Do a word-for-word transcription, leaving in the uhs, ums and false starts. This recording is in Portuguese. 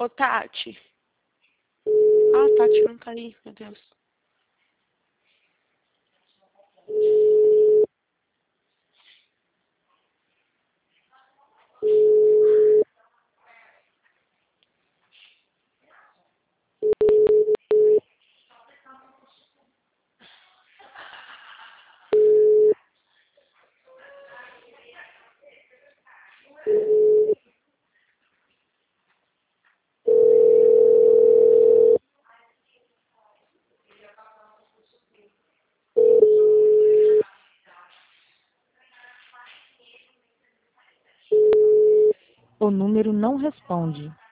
Ô, Tati. Ah, Tati não tá aí, meu Deus. O número não responde.